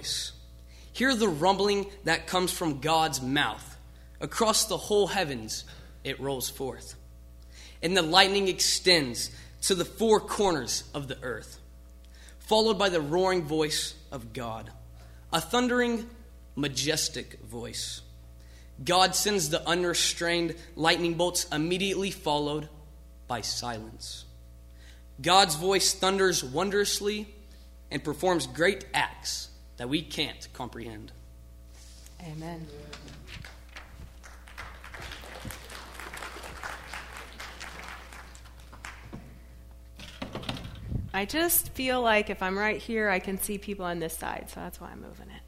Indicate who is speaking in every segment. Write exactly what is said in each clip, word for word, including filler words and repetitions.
Speaker 1: voice. Hear the rumbling that comes from God's mouth. Across the whole heavens it rolls forth. And the lightning extends to the four corners of the earth, followed by the roaring voice of God, a thundering, majestic voice. God sends the unrestrained lightning bolts, immediately followed by silence. God's voice thunders wondrously and performs great acts that we can't comprehend.
Speaker 2: Amen. I just feel like if I'm right here, I can see people on this side, so that's why I'm moving it.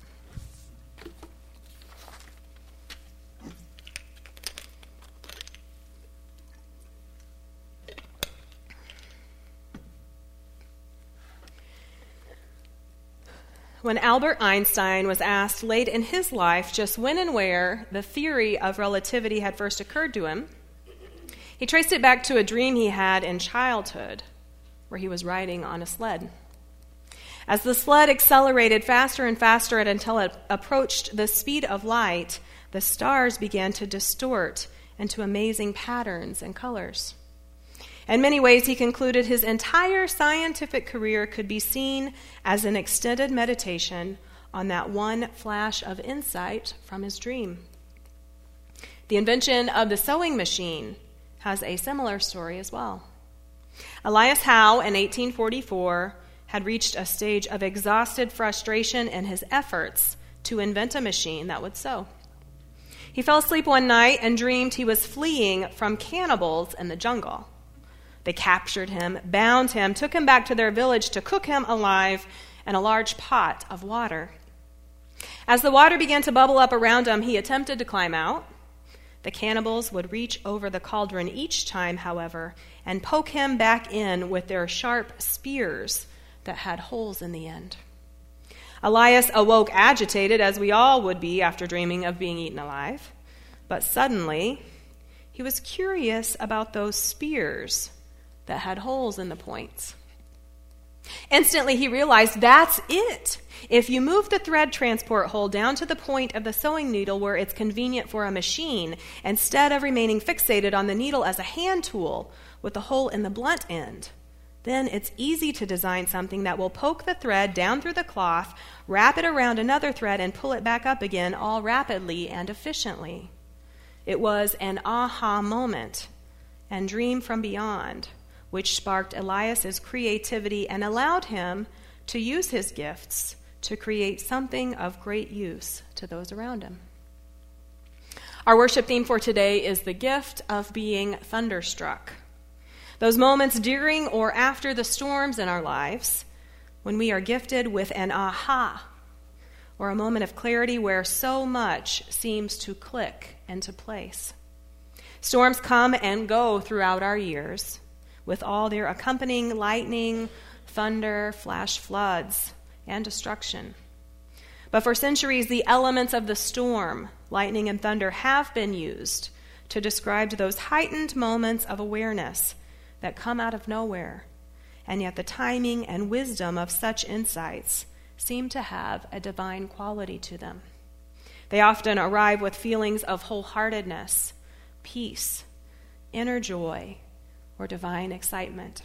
Speaker 2: When Albert Einstein was asked late in his life just when and where the theory of relativity had first occurred to him, he traced it back to a dream he had in childhood, where he was riding on a sled. As the sled accelerated faster and faster until it approached the speed of light, the stars began to distort into amazing patterns and colors. In many ways, he concluded his entire scientific career could be seen as an extended meditation on that one flash of insight from his dream. The invention of the sewing machine has a similar story as well. Elias Howe in eighteen forty-four had reached a stage of exhausted frustration in his efforts to invent a machine that would sew. He fell asleep one night and dreamed he was fleeing from cannibals in the jungle. They captured him, bound him, took him back to their village to cook him alive in a large pot of water. As the water began to bubble up around him, he attempted to climb out. The cannibals would reach over the cauldron each time, however, and poke him back in with their sharp spears that had holes in the end. Elias awoke agitated, as we all would be after dreaming of being eaten alive. But suddenly, he was curious about those spears that had holes in the points. Instantly, he realized that's it. If you move the thread transport hole down to the point of the sewing needle where it's convenient for a machine, instead of remaining fixated on the needle as a hand tool with the hole in the blunt end, then it's easy to design something that will poke the thread down through the cloth, wrap it around another thread, and pull it back up again, all rapidly and efficiently. It was an aha moment and dream from beyond, which sparked Elias's creativity and allowed him to use his gifts to create something of great use to those around him. Our worship theme for today is the gift of being thunderstruck. Those moments during or after the storms in our lives when we are gifted with an aha, or a moment of clarity where so much seems to click into place. Storms come and go throughout our years, with all their accompanying lightning, thunder, flash floods, and destruction. But for centuries, the elements of the storm, lightning and thunder, have been used to describe those heightened moments of awareness that come out of nowhere, and yet the timing and wisdom of such insights seem to have a divine quality to them. They often arrive with feelings of wholeheartedness, peace, inner joy, or divine excitement.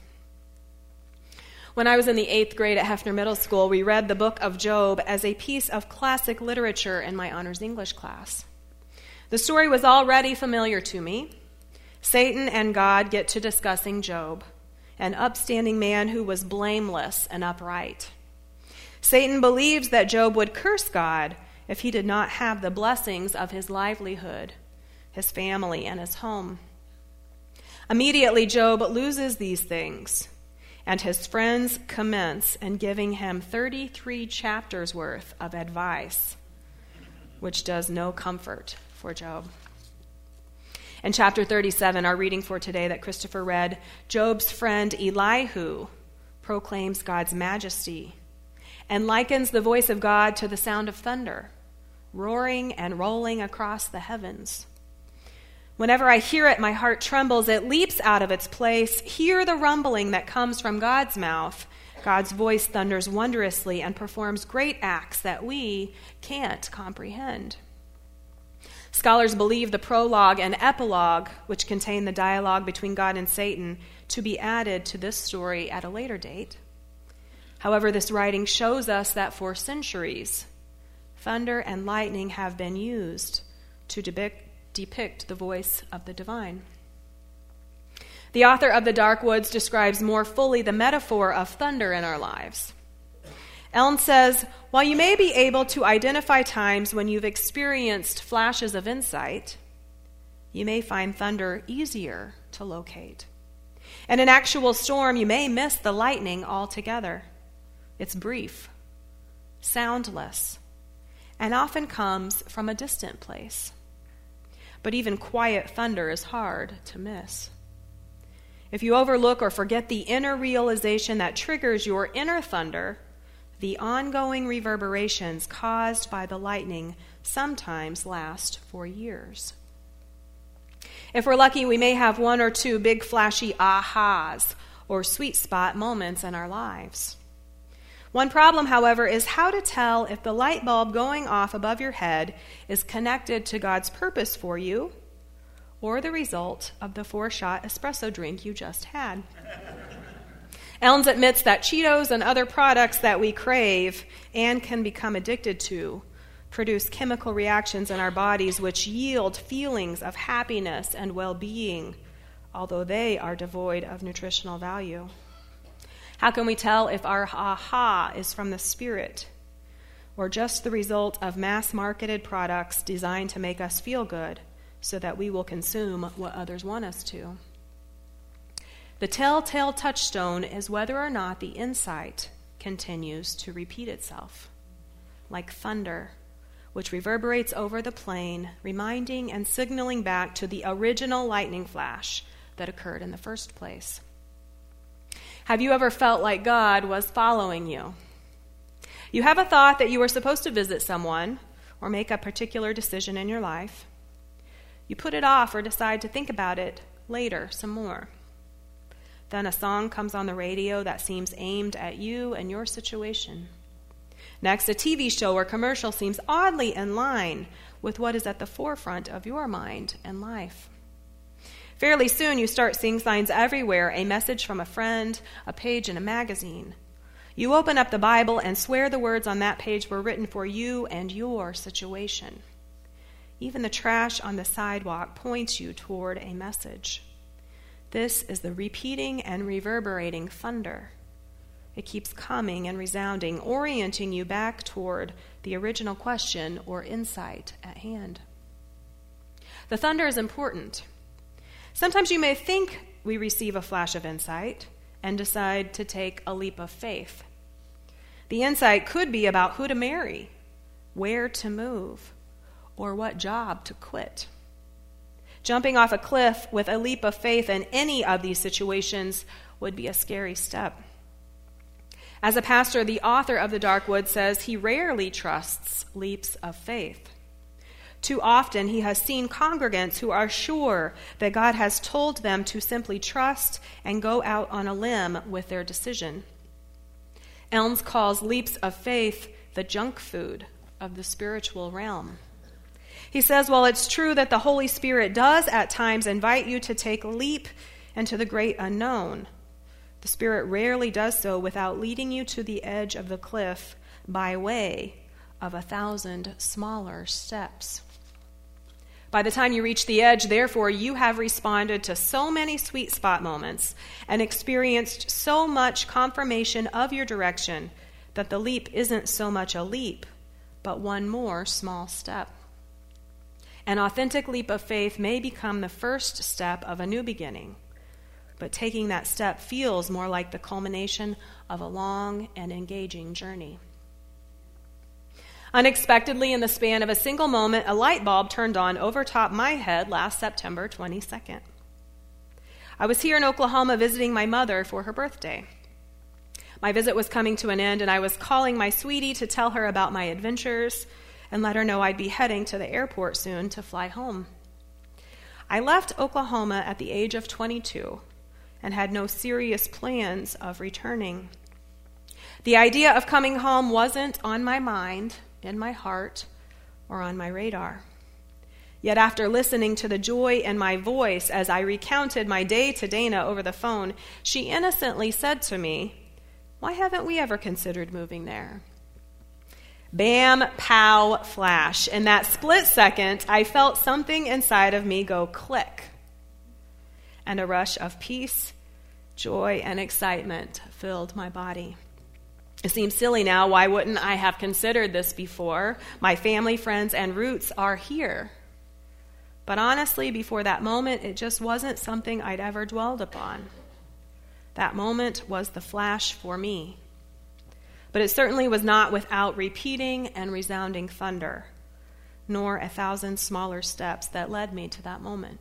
Speaker 2: When I was in the eighth grade at Hefner Middle School, we read the book of Job as a piece of classic literature in my honors English class. The story was already familiar to me. Satan and God get to discussing Job, an upstanding man who was blameless and upright. Satan believes that Job would curse God if he did not have the blessings of his livelihood, his family, and his home. Immediately, Job loses these things, and his friends commence in giving him thirty-three chapters worth of advice, which does no comfort for Job. In chapter thirty-seven, our reading for today that Christopher read, Job's friend Elihu proclaims God's majesty and likens the voice of God to the sound of thunder, roaring and rolling across the heavens. Whenever I hear it, my heart trembles. It leaps out of its place. Hear the rumbling that comes from God's mouth God's voice thunders wondrously and performs great acts that we can't comprehend. Scholars believe the prologue and epilogue, which contain the dialogue between God and Satan, to be added to this story at a later date. However, this writing shows us that for centuries, thunder and lightning have been used to depict, depict the voice of the divine. The author of The Dark Woods describes more fully the metaphor of thunder in our lives. Elm says, while you may be able to identify times when you've experienced flashes of insight, you may find thunder easier to locate. In an actual storm, you may miss the lightning altogether. It's brief, soundless, and often comes from a distant place. But even quiet thunder is hard to miss. If you overlook or forget the inner realization that triggers your inner thunder, the ongoing reverberations caused by the lightning sometimes last for years. If we're lucky, we may have one or two big flashy ahas or sweet spot moments in our lives. One problem, however, is how to tell if the light bulb going off above your head is connected to God's purpose for you or the result of the four-shot espresso drink you just had. Elms admits that Cheetos and other products that we crave and can become addicted to produce chemical reactions in our bodies which yield feelings of happiness and well-being, although they are devoid of nutritional value. How can we tell if our aha is from the Spirit or just the result of mass-marketed products designed to make us feel good so that we will consume what others want us to? The telltale touchstone is whether or not the insight continues to repeat itself, like thunder, which reverberates over the plain, reminding and signaling back to the original lightning flash that occurred in the first place. Have you ever felt like God was following you? You have a thought that you were supposed to visit someone or make a particular decision in your life. You put it off or decide to think about it later some more. Then a song comes on the radio that seems aimed at you and your situation. Next, a T V show or commercial seems oddly in line with what is at the forefront of your mind and life. Fairly soon, you start seeing signs everywhere, a message from a friend, a page in a magazine. You open up the Bible and swear the words on that page were written for you and your situation. Even the trash on the sidewalk points you toward a message. This is the repeating and reverberating thunder. It keeps coming and resounding, orienting you back toward the original question or insight at hand. The thunder is important. Sometimes you may think we receive a flash of insight and decide to take a leap of faith. The insight could be about who to marry, where to move, or what job to quit. Jumping off a cliff with a leap of faith in any of these situations would be a scary step. As a pastor, the author of The Dark Woods says he rarely trusts leaps of faith. Too often he has seen congregants who are sure that God has told them to simply trust and go out on a limb with their decision. Elms calls leaps of faith the junk food of the spiritual realm. He says, while it's true that the Holy Spirit does at times invite you to take a leap into the great unknown, the Spirit rarely does so without leading you to the edge of the cliff by way of a thousand smaller steps. By the time you reach the edge, therefore, you have responded to so many sweet spot moments and experienced so much confirmation of your direction that the leap isn't so much a leap, but one more small step. An authentic leap of faith may become the first step of a new beginning, but taking that step feels more like the culmination of a long and engaging journey. Unexpectedly, in the span of a single moment, a light bulb turned on over top my head last September twenty-second. I was here in Oklahoma visiting my mother for her birthday. My visit was coming to an end, and I was calling my sweetie to tell her about my adventures and let her know I'd be heading to the airport soon to fly home. I left Oklahoma at the age of twenty-two and had no serious plans of returning. The idea of coming home wasn't on my mind, in my heart, or on my radar. Yet after listening to the joy in my voice as I recounted my day to Dana over the phone, she innocently said to me, "Why haven't we ever considered moving there?" Bam, pow, flash. In that split second, I felt something inside of me go click. And a rush of peace, joy, and excitement filled my body. It seems silly now. Why wouldn't I have considered this before? My family, friends, and roots are here. But honestly, before that moment, it just wasn't something I'd ever dwelled upon. That moment was the flash for me. But it certainly was not without repeating and resounding thunder, nor a thousand smaller steps that led me to that moment.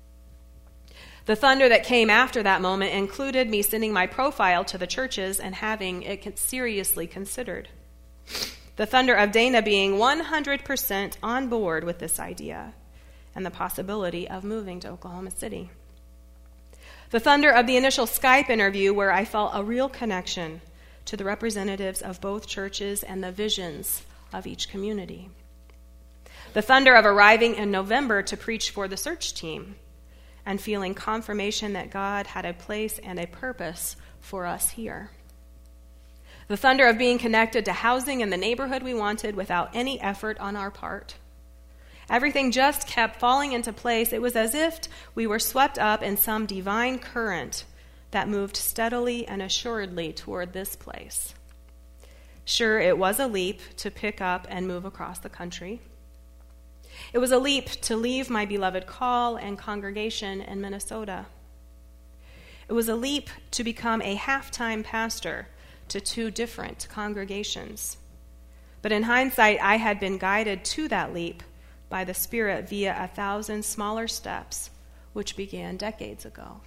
Speaker 2: The thunder that came after that moment included me sending my profile to the churches and having it seriously considered. The thunder of Dana being one hundred percent on board with this idea and the possibility of moving to Oklahoma City. The thunder of the initial Skype interview where I felt a real connection to the representatives of both churches and the visions of each community. The thunder of arriving in November to preach for the search team and feeling confirmation that God had a place and a purpose for us here. The thunder of being connected to housing in the neighborhood we wanted without any effort on our part. Everything just kept falling into place. It was as if we were swept up in some divine current that moved steadily and assuredly toward this place. Sure, it was a leap to pick up and move across the country. It was a leap to leave my beloved call and congregation in Minnesota. It was a leap to become a half-time pastor to two different congregations. But in hindsight, I had been guided to that leap by the Spirit via a thousand smaller steps, which began decades ago.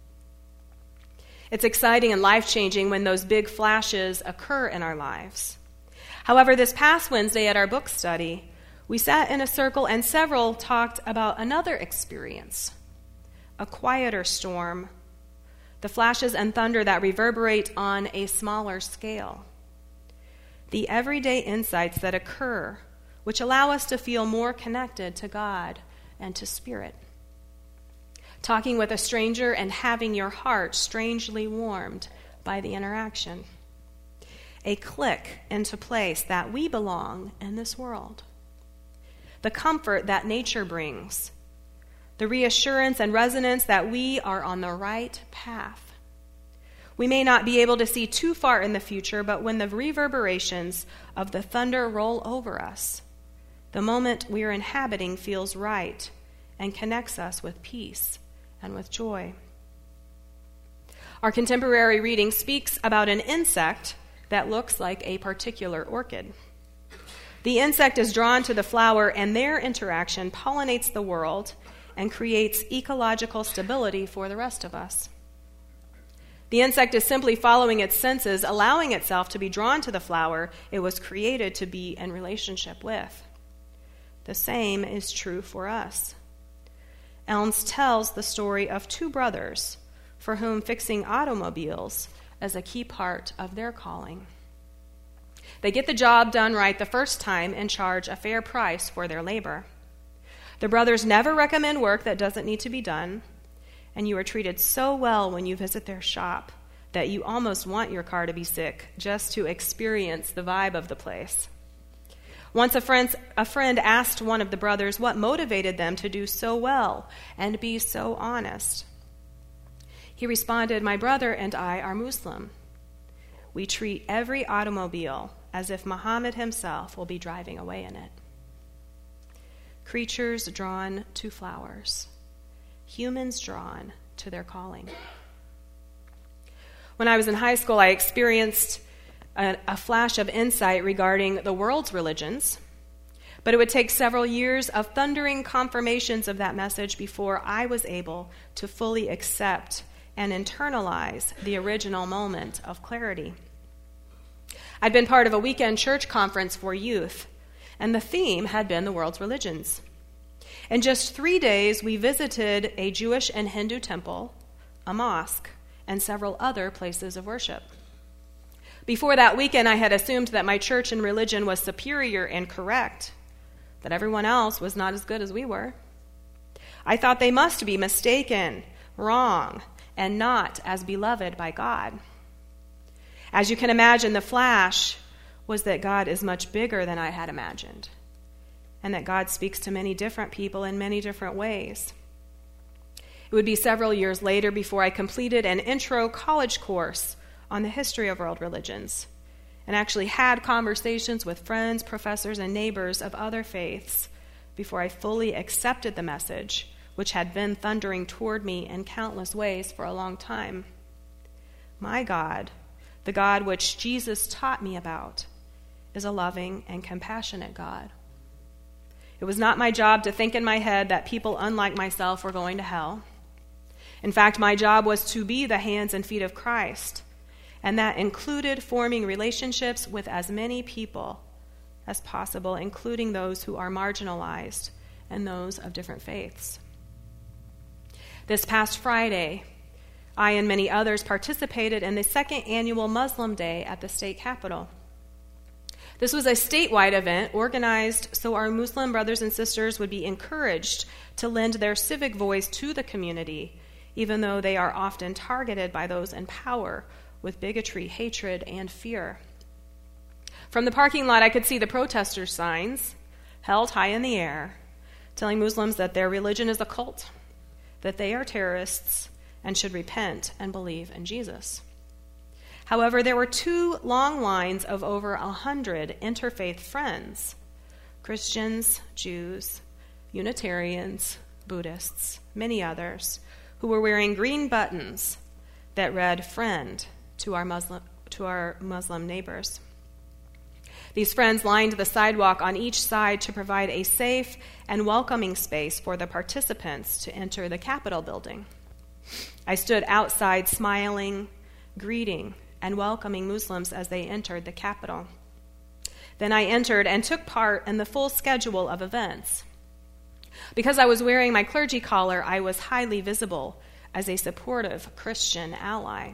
Speaker 2: It's exciting and life-changing when those big flashes occur in our lives. However, this past Wednesday at our book study, we sat in a circle and several talked about another experience, a quieter storm, the flashes and thunder that reverberate on a smaller scale, the everyday insights that occur which allow us to feel more connected to God and to Spirit. Talking with a stranger and having your heart strangely warmed by the interaction. A click into place that we belong in this world. The comfort that nature brings. The reassurance and resonance that we are on the right path. We may not be able to see too far in the future, but when the reverberations of the thunder roll over us, the moment we are inhabiting feels right and connects us with peace and with joy. Our contemporary reading speaks about an insect that looks like a particular orchid. The insect is drawn to the flower, and their interaction pollinates the world and creates ecological stability for the rest of us. The insect is simply following its senses, allowing itself to be drawn to the flower it was created to be in relationship with. The same is true for us. Elms tells the story of two brothers for whom fixing automobiles is a key part of their calling. They get the job done right the first time and charge a fair price for their labor. The brothers never recommend work that doesn't need to be done, and you are treated so well when you visit their shop that you almost want your car to be sick just to experience the vibe of the place. Once a friend, a friend asked one of the brothers what motivated them to do so well and be so honest. He responded, "My brother and I are Muslim. We treat every automobile as if Muhammad himself will be driving away in it." Creatures drawn to flowers, humans drawn to their calling. When I was in high school, I experienced A, a flash of insight regarding the world's religions, but it would take several years of thundering confirmations of that message before I was able to fully accept and internalize the original moment of clarity. I'd been part of a weekend church conference for youth, and the theme had been the world's religions. In just three days, we visited a Jewish and Hindu temple, a mosque, and several other places of worship. Before that weekend, I had assumed that my church and religion was superior and correct, that everyone else was not as good as we were. I thought they must be mistaken, wrong, and not as beloved by God. As you can imagine, the flash was that God is much bigger than I had imagined, and that God speaks to many different people in many different ways. It would be several years later before I completed an intro college course on the history of world religions, and actually had conversations with friends, professors, and neighbors of other faiths before I fully accepted the message, which had been thundering toward me in countless ways for a long time. My God, the God which Jesus taught me about, is a loving and compassionate God. It was not my job to think in my head that people unlike myself were going to hell. In fact, my job was to be the hands and feet of Christ, and that included forming relationships with as many people as possible, including those who are marginalized and those of different faiths. This past Friday, I and many others participated in the second annual Muslim Day at the state capitol. This was a statewide event organized so our Muslim brothers and sisters would be encouraged to lend their civic voice to the community, even though they are often targeted by those in power with bigotry, hatred, and fear. From the parking lot, I could see the protesters' signs held high in the air, telling Muslims that their religion is a cult, that they are terrorists, and should repent and believe in Jesus. However, there were two long lines of over a hundred interfaith friends, Christians, Jews, Unitarians, Buddhists, many others, who were wearing green buttons that read "Friend" to our Muslim, to our Muslim neighbors. These friends lined the sidewalk on each side to provide a safe and welcoming space for the participants to enter the Capitol building. I stood outside smiling, greeting, and welcoming Muslims as they entered the Capitol. Then I entered and took part in the full schedule of events. Because I was wearing my clergy collar, I was highly visible as a supportive Christian ally.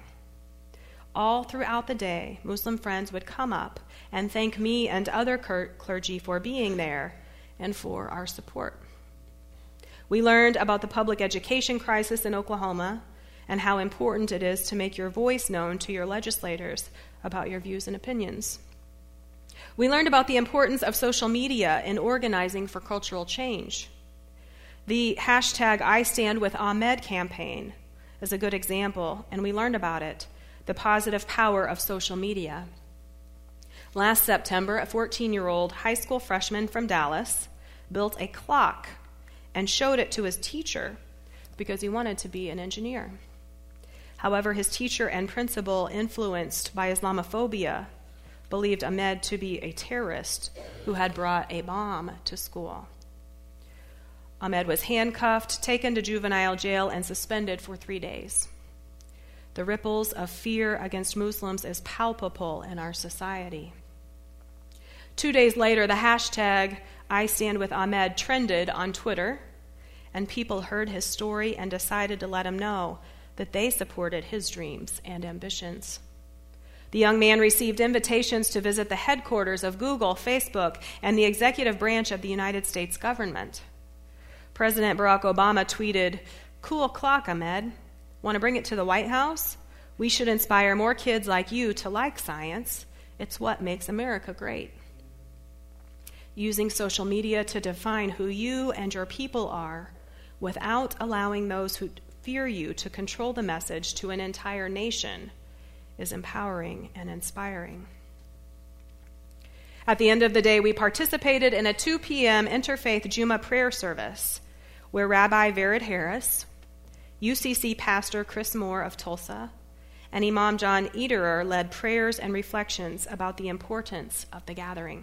Speaker 2: All throughout the day, Muslim friends would come up and thank me and other clergy for being there and for our support. We learned about the public education crisis in Oklahoma and how important it is to make your voice known to your legislators about your views and opinions. We learned about the importance of social media in organizing for cultural change. The hashtag I Stand With Ahmed campaign is a good example, and we learned about it, the positive power of social media. Last September, a fourteen-year-old high school freshman from Dallas built a clock and showed it to his teacher because he wanted to be an engineer. However, his teacher and principal, influenced by Islamophobia, believed Ahmed to be a terrorist who had brought a bomb to school. Ahmed was handcuffed, taken to juvenile jail, and suspended for three days. The ripples of fear against Muslims is palpable in our society. Two days later, the hashtag I Stand With Ahmed trended on Twitter, and people heard his story and decided to let him know that they supported his dreams and ambitions. The young man received invitations to visit the headquarters of Google, Facebook, and the executive branch of the United States government. President Barack Obama tweeted, "Cool clock, Ahmed. Want to bring it to the White House? We should inspire more kids like you to like science. It's what makes America great." Using social media to define who you and your people are without allowing those who fear you to control the message to an entire nation is empowering and inspiring. At the end of the day, we participated in a two p.m. interfaith Jummah prayer service where Rabbi Vered Harris, U C C pastor Chris Moore of Tulsa, and Imam John Ederer led prayers and reflections about the importance of the gathering.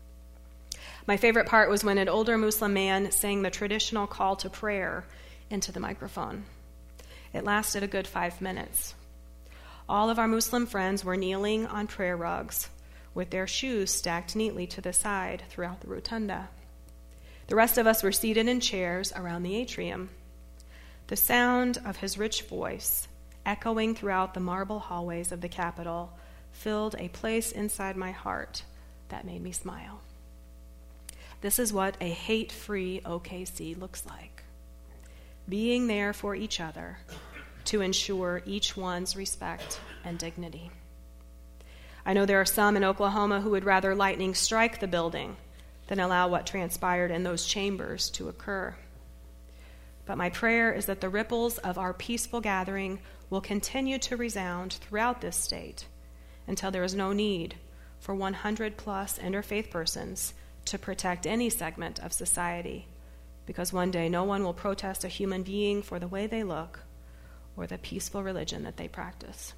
Speaker 2: My favorite part was when an older Muslim man sang the traditional call to prayer into the microphone. It lasted a good five minutes. All of our Muslim friends were kneeling on prayer rugs with their shoes stacked neatly to the side throughout the rotunda. The rest of us were seated in chairs around the atrium. The sound of his rich voice, echoing throughout the marble hallways of the Capitol, filled a place inside my heart that made me smile. This is what a hate-free O K C looks like. Being there for each other to ensure each one's respect and dignity. I know there are some in Oklahoma who would rather lightning strike the building than allow what transpired in those chambers to occur. But my prayer is that the ripples of our peaceful gathering will continue to resound throughout this state until there is no need for one hundred plus interfaith persons to protect any segment of society, because one day no one will protest a human being for the way they look or the peaceful religion that they practice.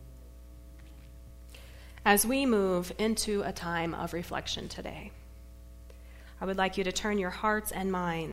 Speaker 2: As we move into a time of reflection today, I would like you to turn your hearts and minds